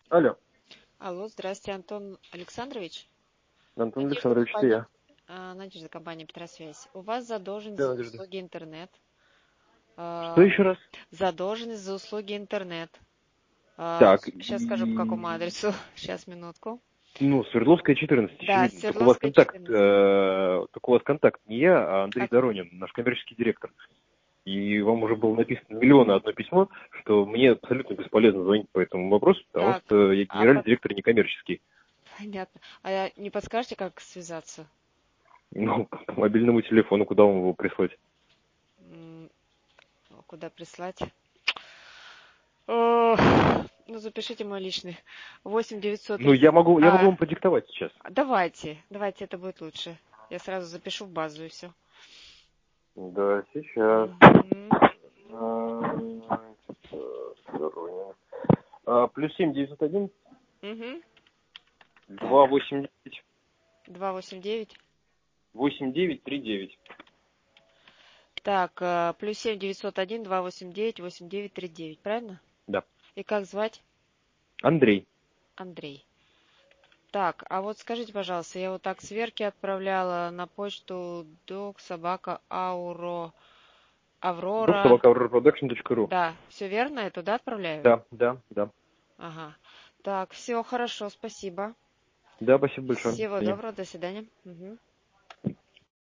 Алло, Алло, здравствуйте, Антон Александрович. Антон Надежда, Александрович, это компания, я. Надежда, компания Петросвязь. У вас задолженность Да, за Надежда. услуги интернет. Что еще раз? Задолженность за услуги интернет. Так, Сейчас скажу, по какому адресу. Сейчас, минутку. Свердловская, 14, Да, очевидно. Только у вас Свердловская, 14. контакт не я, а Андрей А, Доронин, наш коммерческий директор. И вам уже было написано миллион и одно письмо, что мне абсолютно бесполезно звонить по этому вопросу, потому так, что я генеральный директор не коммерческий. понятно. А не подскажете, как связаться? По мобильному телефону, куда вам его прислать? Куда прислать? Запишите мой личный. 8 930. Я могу вам продиктовать сейчас. Давайте, это будет лучше. Я сразу запишу в базу и все. Да, сейчас. Плюс 7 901 289 289. 8939. Так, плюс 7 901 289 8939, правильно? Да. И как звать? Андрей. Андрей. Так, а вот скажите, пожалуйста, я вот так сверки отправляла на почту Аврора. Doc@aurorproduction.ru. Да, все верно? Я туда отправляю? Да, да, да. Ага. Так, все хорошо, спасибо. Да, спасибо большое. До Всего свидания. доброго, до свидания. Мгм.